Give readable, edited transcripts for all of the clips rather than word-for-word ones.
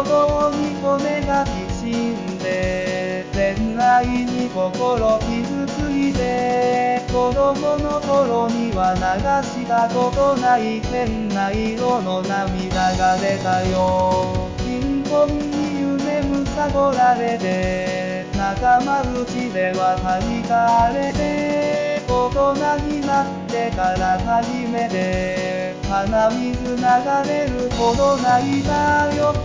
臓に骨がきしんで、恋愛に心傷ついて、子供の頃には流したことない変な色の涙が出たよ。貧困に夢むさぼられて、仲間内では弾かれて、大人になってから初めて鼻水流れるほど泣いたよ。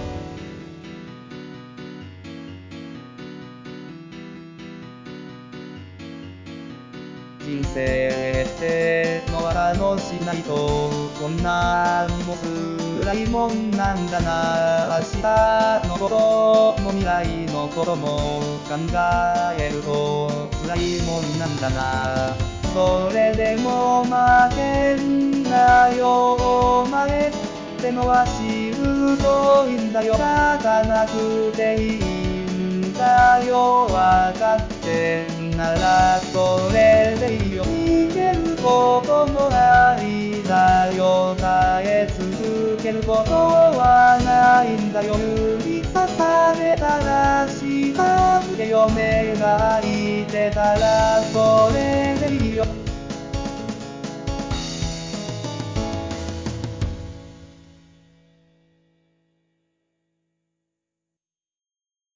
人生ってのは楽しないとこんなんも辛いもんなんだな。明日のことも未来のことも考えると辛いもんなんだな。それでも負けんなよお前ってのはしぶといんだよ。泣かなくていいんだよ。わかってんならそれでいいよ。逃げることもありだよ。耐え続けることはないんだよ。指さされたら近づけよ。目が開いてたらそれでいいよ。